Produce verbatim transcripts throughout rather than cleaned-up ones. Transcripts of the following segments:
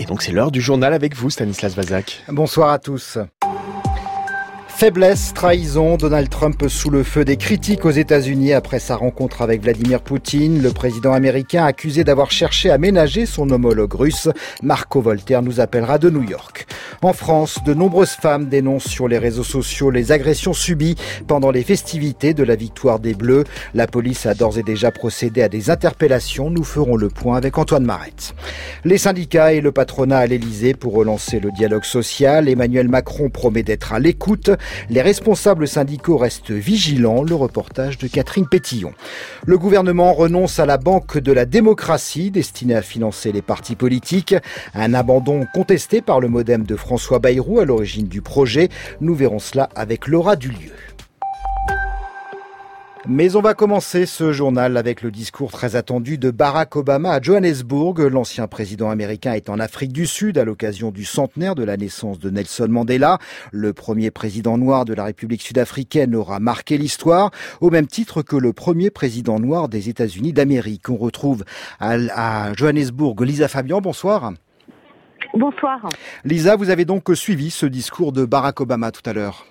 Et donc c'est l'heure du journal avec vous, Stanislas Vazak. Bonsoir à tous. Faiblesse, trahison, Donald Trump sous le feu des critiques aux États-Unis après sa rencontre avec Vladimir Poutine. Le président américain accusé d'avoir cherché à ménager son homologue russe. Marco Voltaire nous appellera de New York. En France, de nombreuses femmes dénoncent sur les réseaux sociaux les agressions subies pendant les festivités de la victoire des Bleus. La police a d'ores et déjà procédé à des interpellations. Nous ferons le point avec Antoine Marette. Les syndicats et le patronat à l'Élysée pour relancer le dialogue social. Emmanuel Macron promet d'être à l'écoute. Les responsables syndicaux restent vigilants. Le reportage de Catherine Pétillon. Le gouvernement renonce à la banque de la démocratie destinée à financer les partis politiques. Un abandon contesté par le MoDem de François Bayrou à l'origine du projet. Nous verrons cela avec Laura Dulieu. Mais on va commencer ce journal avec le discours très attendu de Barack Obama à Johannesburg. L'ancien président américain est en Afrique du Sud à l'occasion du centenaire de la naissance de Nelson Mandela. Le premier président noir de la République sud-africaine aura marqué l'histoire, au même titre que le premier président noir des États-Unis d'Amérique. On retrouve à, à Johannesburg Lisa Fabian. Bonsoir. Bonsoir. Lisa, vous avez donc suivi ce discours de Barack Obama tout à l'heure.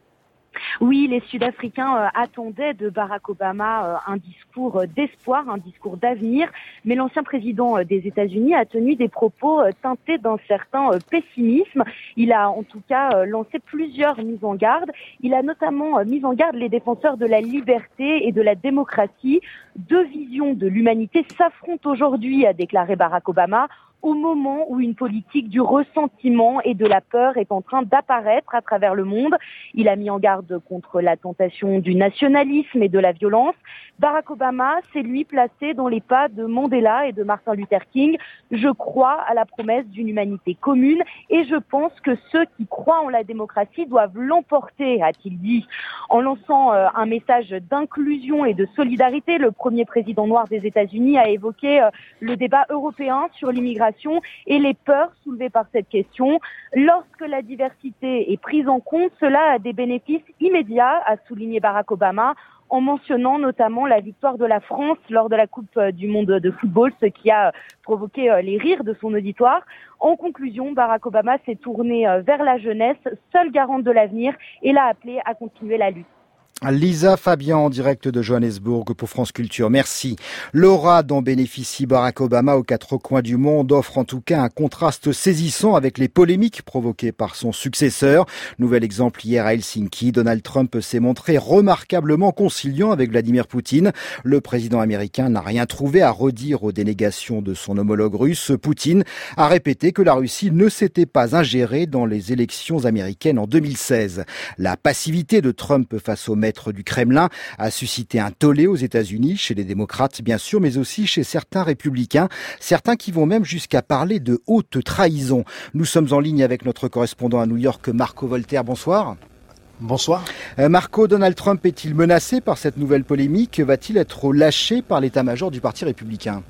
Oui, les Sud-Africains euh, attendaient de Barack Obama euh, un discours euh, d'espoir, un discours d'avenir, mais l'ancien président euh, des États-Unis a tenu des propos euh, teintés d'un certain euh, pessimisme. Il a en tout cas euh, lancé plusieurs mises en garde. Il a notamment euh, mis en garde les défenseurs de la liberté et de la démocratie. Deux visions de l'humanité s'affrontent aujourd'hui, a déclaré Barack Obama, au moment où une politique du ressentiment et de la peur est en train d'apparaître à travers le monde. Il a mis en garde contre la tentation du nationalisme et de la violence. Barack Obama s'est lui placé dans les pas de Mandela et de Martin Luther King. Je crois à la promesse d'une humanité commune et je pense que ceux qui croient en la démocratie doivent l'emporter, a-t-il dit. En lançant euh, un message d'inclusion et de solidarité, le premier président noir des États-Unis a évoqué euh, le débat européen sur l'immigration et les peurs soulevées par cette question. Lorsque la diversité est prise en compte, cela a des bénéfices immédiats, a souligné Barack Obama, en mentionnant notamment la victoire de la France lors de la Coupe du Monde de football, ce qui a provoqué les rires de son auditoire. En conclusion, Barack Obama s'est tourné vers la jeunesse, seule garante de l'avenir, et l'a appelé à continuer la lutte. Lisa Fabian en direct de Johannesburg pour France Culture. Merci. L'aura dont bénéficie Barack Obama aux quatre coins du monde offre en tout cas un contraste saisissant avec les polémiques provoquées par son successeur. Nouvel exemple hier à Helsinki, Donald Trump s'est montré remarquablement conciliant avec Vladimir Poutine. Le président américain n'a rien trouvé à redire aux dénégations de son homologue russe. Poutine a répété que la Russie ne s'était pas ingérée dans les élections américaines en deux mille seize. La passivité de Trump face au maître du Kremlin a suscité un tollé aux États-Unis, chez les démocrates bien sûr, mais aussi chez certains républicains, certains qui vont même jusqu'à parler de haute trahison. Nous sommes en ligne avec notre correspondant à New York, Marco Voltaire. Bonsoir. Bonsoir. Euh, Marco, Donald Trump est-il menacé par cette nouvelle polémique? Va-t-il être lâché par l'état-major du Parti républicain?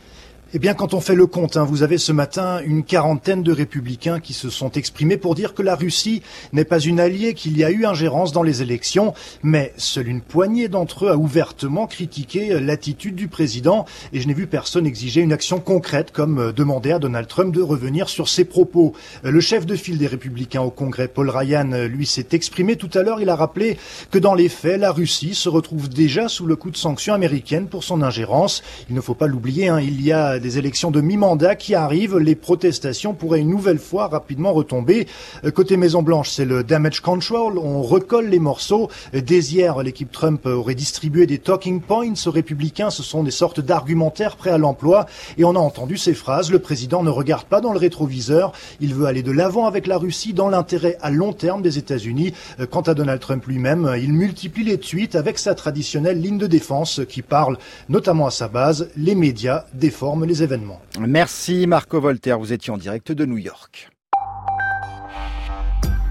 Eh bien, quand on fait le compte, hein, vous avez ce matin une quarantaine de républicains qui se sont exprimés pour dire que la Russie n'est pas une alliée, qu'il y a eu ingérence dans les élections, mais seule une poignée d'entre eux a ouvertement critiqué l'attitude du président et je n'ai vu personne exiger une action concrète comme demander à Donald Trump de revenir sur ses propos. Le chef de file des républicains au Congrès, Paul Ryan, lui s'est exprimé tout à l'heure. Il a rappelé que dans les faits, la Russie se retrouve déjà sous le coup de sanctions américaines pour son ingérence. Il ne faut pas l'oublier, hein, il y a des élections de mi-mandat qui arrivent, les protestations pourraient une nouvelle fois rapidement retomber. Côté Maison-Blanche, c'est le damage control, on recolle les morceaux. Dès hier, l'équipe Trump aurait distribué des talking points aux républicains, ce sont des sortes d'argumentaires prêts à l'emploi, et on a entendu ces phrases: le président ne regarde pas dans le rétroviseur, il veut aller de l'avant avec la Russie dans l'intérêt à long terme des États-Unis. Quant à Donald Trump lui-même, il multiplie les tweets avec sa traditionnelle ligne de défense qui parle notamment à sa base: les médias déforment les événements. Merci Marco Voltaire, vous étiez en direct de New York.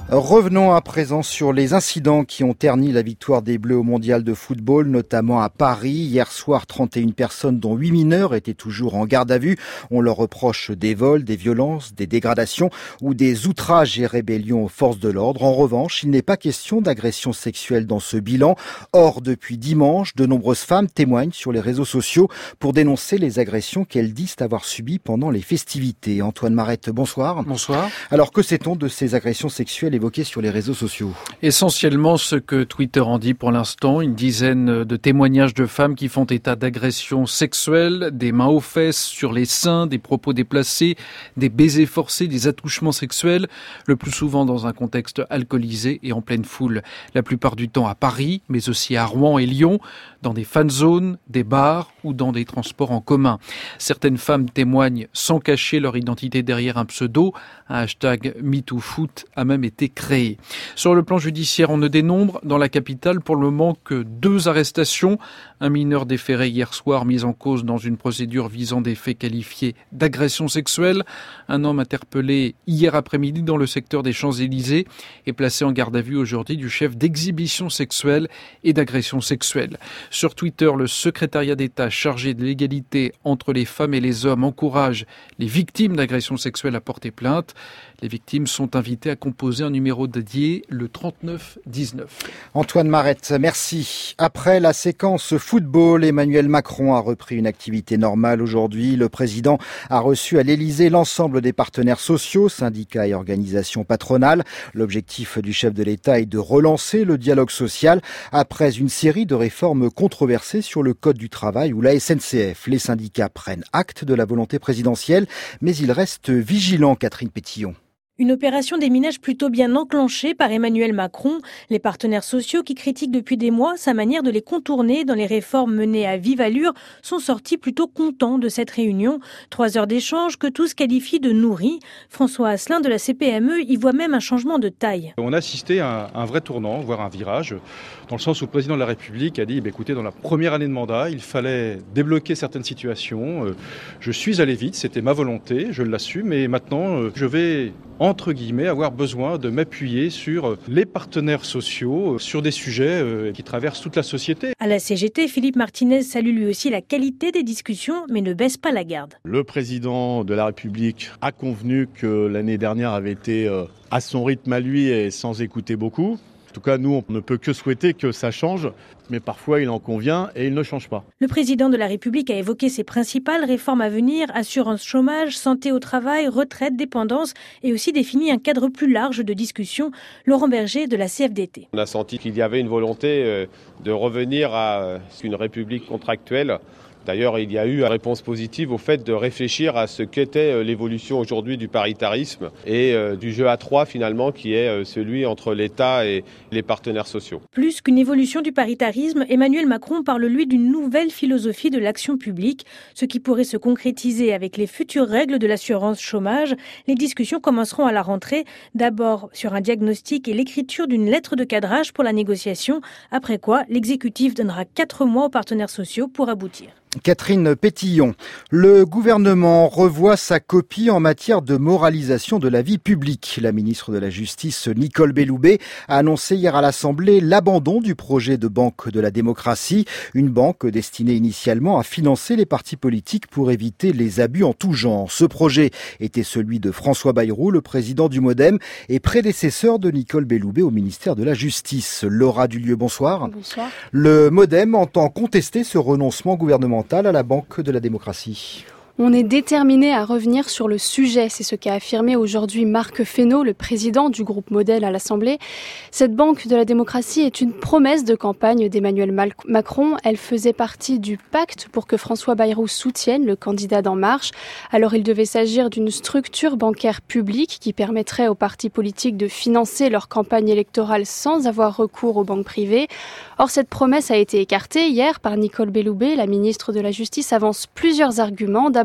Revenons à présent sur les incidents qui ont terni la victoire des Bleus au mondial de football, notamment à Paris. Hier soir, trente et une personnes, dont huit mineurs, étaient toujours en garde à vue. On leur reproche des vols, des violences, des dégradations ou des outrages et rébellions aux forces de l'ordre. En revanche, il n'est pas question d'agression sexuelle dans ce bilan. Or, depuis dimanche, de nombreuses femmes témoignent sur les réseaux sociaux pour dénoncer les agressions qu'elles disent avoir subies pendant les festivités. Antoine Marette, bonsoir. Bonsoir. Alors, que sait-on de ces agressions sexuelles évoquées sur les réseaux sociaux? Essentiellement ce que Twitter en dit pour l'instant, une dizaine de témoignages de femmes qui font état d'agressions sexuelles, des mains aux fesses, sur les seins, des propos déplacés, des baisers forcés, des attouchements sexuels, le plus souvent dans un contexte alcoolisé et en pleine foule. La plupart du temps à Paris, mais aussi à Rouen et Lyon, dans des fan zones, des bars ou dans des transports en commun. Certaines femmes témoignent sans cacher leur identité derrière un pseudo. Un hashtag MeTooFoot a même été créé. Sur le plan judiciaire, on ne dénombre dans la capitale pour le moment que deux arrestations. Un mineur déféré hier soir mis en cause dans une procédure visant des faits qualifiés d'agression sexuelle. Un homme interpellé hier après-midi dans le secteur des Champs-Élysées est placé en garde à vue aujourd'hui du chef d'exhibition sexuelle et d'agression sexuelle. Sur Twitter, le secrétariat d'État chargé de l'égalité entre les femmes et les hommes encourage les victimes d'agressions sexuelles à porter plainte. Les victimes sont invitées à composer un numéro dédié, le trente-neuf dix-neuf. Antoine Marette, merci. Après la séquence football, Emmanuel Macron a repris une activité normale aujourd'hui. Le président a reçu à l'Élysée l'ensemble des partenaires sociaux, syndicats et organisations patronales. L'objectif du chef de l'État est de relancer le dialogue social après une série de réformes controversées sur le code du travail ou la S N C F. Les syndicats prennent acte de la volonté présidentielle, mais ils restent vigilants, Catherine Pétillon. Une opération déminage plutôt bien enclenchée par Emmanuel Macron. Les partenaires sociaux qui critiquent depuis des mois sa manière de les contourner dans les réformes menées à vive allure sont sortis plutôt contents de cette réunion. Trois heures d'échange que tous qualifient de nourris. François Asselin de la C P M E y voit même un changement de taille. On a assisté à un vrai tournant, voire un virage, dans le sens où le président de la République a dit bah, écoutez, dans la première année de mandat, il fallait débloquer certaines situations. Je suis allé vite, c'était ma volonté, je l'assume, et maintenant je vais entre guillemets, avoir besoin de m'appuyer sur les partenaires sociaux, sur des sujets qui traversent toute la société. À la C G T, Philippe Martinez salue lui aussi la qualité des discussions, mais ne baisse pas la garde. Le président de la République a convenu que l'année dernière avait été à son rythme à lui et sans écouter beaucoup. En tout cas, nous, on ne peut que souhaiter que ça change, mais parfois il en convient et il ne change pas. Le président de la République a évoqué ses principales réformes à venir, assurance chômage, santé au travail, retraite, dépendance, et aussi défini un cadre plus large de discussion. Laurent Berger de la C F D T. On a senti qu'il y avait une volonté de revenir à une république contractuelle. D'ailleurs, il y a eu une réponse positive au fait de réfléchir à ce qu'était l'évolution aujourd'hui du paritarisme et du jeu à trois finalement, qui est celui entre l'État et les partenaires sociaux. Plus qu'une évolution du paritarisme, Emmanuel Macron parle lui d'une nouvelle philosophie de l'action publique, ce qui pourrait se concrétiser avec les futures règles de l'assurance chômage. Les discussions commenceront à la rentrée, d'abord sur un diagnostic et l'écriture d'une lettre de cadrage pour la négociation, après quoi l'exécutif donnera quatre mois aux partenaires sociaux pour aboutir. Catherine Pétillon. Le gouvernement revoit sa copie en matière de moralisation de la vie publique. La ministre de la Justice, Nicole Belloubet, a annoncé hier à l'Assemblée l'abandon du projet de banque de la démocratie, une banque destinée initialement à financer les partis politiques pour éviter les abus en tout genre. Ce projet était celui de François Bayrou, le président du MoDem et prédécesseur de Nicole Belloubet au ministère de la Justice. Laura Dulieu, bonsoir. Bonsoir. Le MoDem entend contester ce renoncement gouvernemental à la Banque de la démocratie. On est déterminé à revenir sur le sujet, c'est ce qu'a affirmé aujourd'hui Marc Fesneau, le président du groupe Model à l'Assemblée. Cette banque de la démocratie est une promesse de campagne d'Emmanuel Macron. Elle faisait partie du pacte pour que François Bayrou soutienne le candidat d'En Marche. Alors il devait s'agir d'une structure bancaire publique qui permettrait aux partis politiques de financer leur campagne électorale sans avoir recours aux banques privées. Or cette promesse a été écartée hier par Nicole Belloubet. La ministre de la Justice avance plusieurs arguments. D'abord,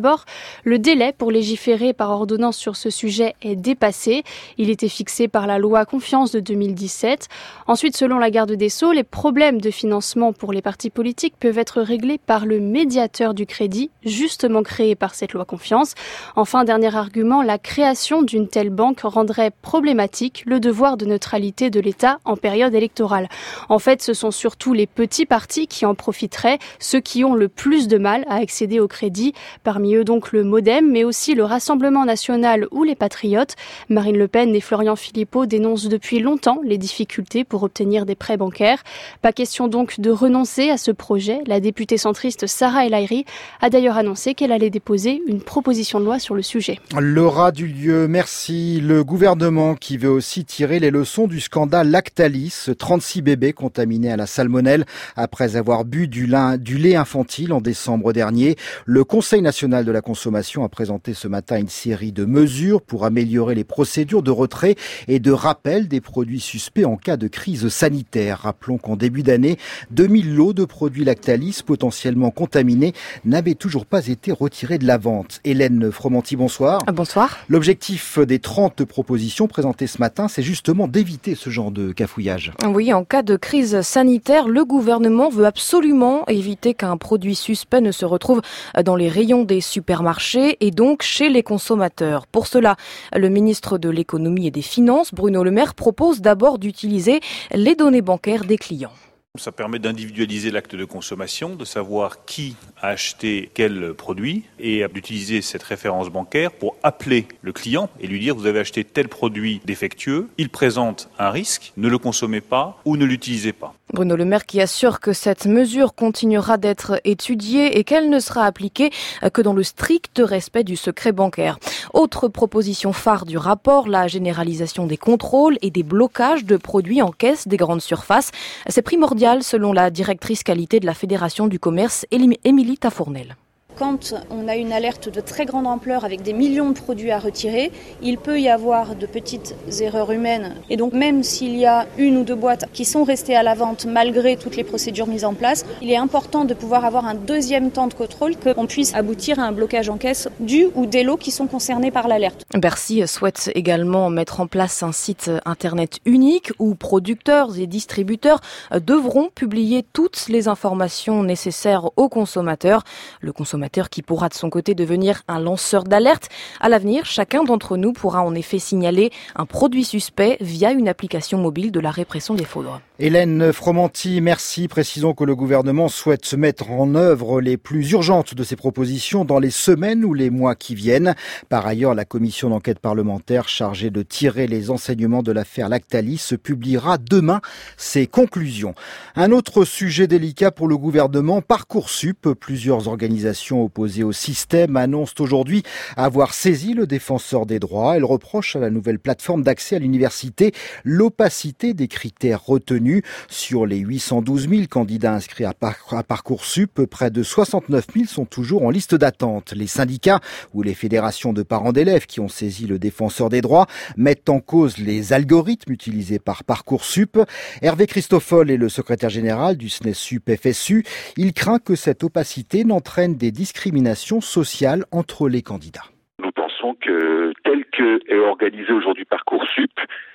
d'abord, le délai pour légiférer par ordonnance sur ce sujet est dépassé. Il était fixé par la loi Confiance de deux mille dix-sept. Ensuite, selon la garde des Sceaux, les problèmes de financement pour les partis politiques peuvent être réglés par le médiateur du crédit, justement créé par cette loi Confiance. Enfin, dernier argument, la création d'une telle banque rendrait problématique le devoir de neutralité de l'État en période électorale. En fait, ce sont surtout les petits partis qui en profiteraient, ceux qui ont le plus de mal à accéder au crédit. Parmi eux donc le MoDem, mais aussi le Rassemblement national ou les Patriotes. Marine Le Pen et Florian Philippot dénoncent depuis longtemps les difficultés pour obtenir des prêts bancaires. Pas question donc de renoncer à ce projet. La députée centriste Sarah El Haïry a d'ailleurs annoncé qu'elle allait déposer une proposition de loi sur le sujet. Laura Dulieu, merci. Le gouvernement qui veut aussi tirer les leçons du scandale Lactalis, trente-six bébés contaminés à la salmonelle après avoir bu du, lin, du lait infantile en décembre dernier. Le Conseil national de la consommation a présenté ce matin une série de mesures pour améliorer les procédures de retrait et de rappel des produits suspects en cas de crise sanitaire. Rappelons qu'en début d'année, deux mille lots de produits Lactalis potentiellement contaminés n'avaient toujours pas été retirés de la vente. Hélène Fromanti, bonsoir. Bonsoir. L'objectif des trente propositions présentées ce matin, c'est justement d'éviter ce genre de cafouillage. Oui, en cas de crise sanitaire, le gouvernement veut absolument éviter qu'un produit suspect ne se retrouve dans les rayons des supermarchés et donc chez les consommateurs. Pour cela, le ministre de l'économie et des finances, Bruno Le Maire, propose d'abord d'utiliser les données bancaires des clients. Ça permet d'individualiser l'acte de consommation, de savoir qui a acheté quel produit et d'utiliser cette référence bancaire pour appeler le client et lui dire vous avez acheté tel produit défectueux, il présente un risque, ne le consommez pas ou ne l'utilisez pas. Bruno Le Maire qui assure que cette mesure continuera d'être étudiée et qu'elle ne sera appliquée que dans le strict respect du secret bancaire. Autre proposition phare du rapport, la généralisation des contrôles et des blocages de produits en caisse des grandes surfaces. C'est primordial selon la directrice qualité de la Fédération du commerce, Émilie Tafournel. Quand on a une alerte de très grande ampleur avec des millions de produits à retirer, il peut y avoir de petites erreurs humaines. Et donc même s'il y a une ou deux boîtes qui sont restées à la vente malgré toutes les procédures mises en place, il est important de pouvoir avoir un deuxième temps de contrôle, qu'on puisse aboutir à un blocage en caisse du ou des lots qui sont concernés par l'alerte. Bercy souhaite également mettre en place un site internet unique où producteurs et distributeurs devront publier toutes les informations nécessaires aux consommateurs. Le consommateur qui pourra de son côté devenir un lanceur d'alerte. À l'avenir, chacun d'entre nous pourra en effet signaler un produit suspect via une application mobile de la répression des fraudes. Hélène Fromanti, merci. Précisons que le gouvernement souhaite se mettre en œuvre les plus urgentes de ses propositions dans les semaines ou les mois qui viennent. Par ailleurs, la commission d'enquête parlementaire chargée de tirer les enseignements de l'affaire Lactalis publiera demain ses conclusions. Un autre sujet délicat pour le gouvernement, Parcoursup. Plusieurs organisations opposées au système annoncent aujourd'hui avoir saisi le défenseur des droits. Elles reprochent à la nouvelle plateforme d'accès à l'université l'opacité des critères retenus. Sur les huit cent douze mille candidats inscrits à, Par- à Parcoursup, près de soixante-neuf mille sont toujours en liste d'attente. Les syndicats ou les fédérations de parents d'élèves qui ont saisi le défenseur des droits mettent en cause les algorithmes utilisés par Parcoursup. Hervé Christoffel est le secrétaire général du SNESUP F S U. Il craint que cette opacité n'entraîne des discriminations sociales entre les candidats. Nous pensons que tel que est organisé aujourd'hui Parcoursup,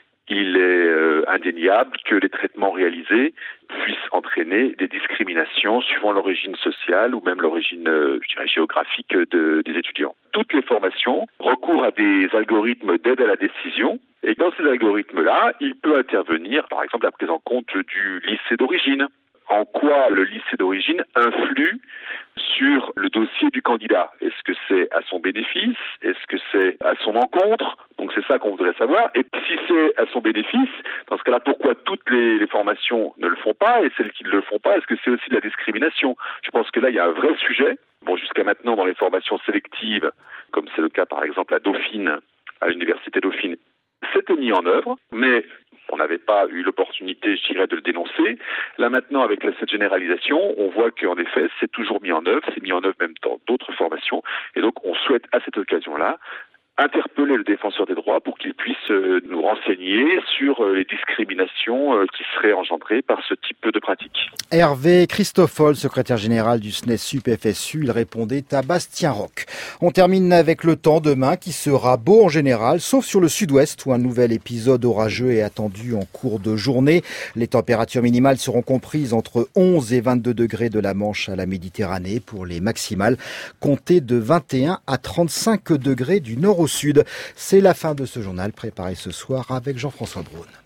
il est euh, indéniable que les traitements réalisés puissent entraîner des discriminations suivant l'origine sociale ou même l'origine euh, je dirais, géographique de, des étudiants. Toutes les formations recourent à des algorithmes d'aide à la décision et dans ces algorithmes-là, il peut intervenir par exemple la prise en compte du lycée d'origine. En quoi le lycée d'origine influe sur le dossier du candidat. Est-ce que c'est à son bénéfice? Est-ce que c'est à son encontre? Donc c'est ça qu'on voudrait savoir. Et si c'est à son bénéfice, dans ce cas-là, pourquoi toutes les, les formations ne le font pas et celles qui ne le font pas, est-ce que c'est aussi de la discrimination? Je pense que là, il y a un vrai sujet. Bon, jusqu'à maintenant, dans les formations sélectives, comme c'est le cas par exemple à Dauphine, à l'université Dauphine, c'était mis en œuvre, mais on n'avait pas eu l'opportunité, je dirais, de le dénoncer. Là maintenant, avec cette généralisation, on voit qu'en effet, c'est toujours mis en œuvre, c'est mis en œuvre même dans d'autres formations. Et donc, on souhaite à cette occasion-là interpeller le défenseur des droits pour qu'il puisse nous renseigner sur les discriminations qui seraient engendrées par ce type de pratique. Hervé Christoffol, secrétaire général du S N E S U P F S U, il répondait à Bastien Roch. On termine avec le temps demain qui sera beau en général, sauf sur le sud-ouest où un nouvel épisode orageux est attendu en cours de journée. Les températures minimales seront comprises entre onze et vingt-deux degrés de la Manche à la Méditerranée pour les maximales, comptées de vingt et un à trente-cinq degrés du nord au sud. C'est la fin de ce journal préparé ce soir avec Jean-François Braun.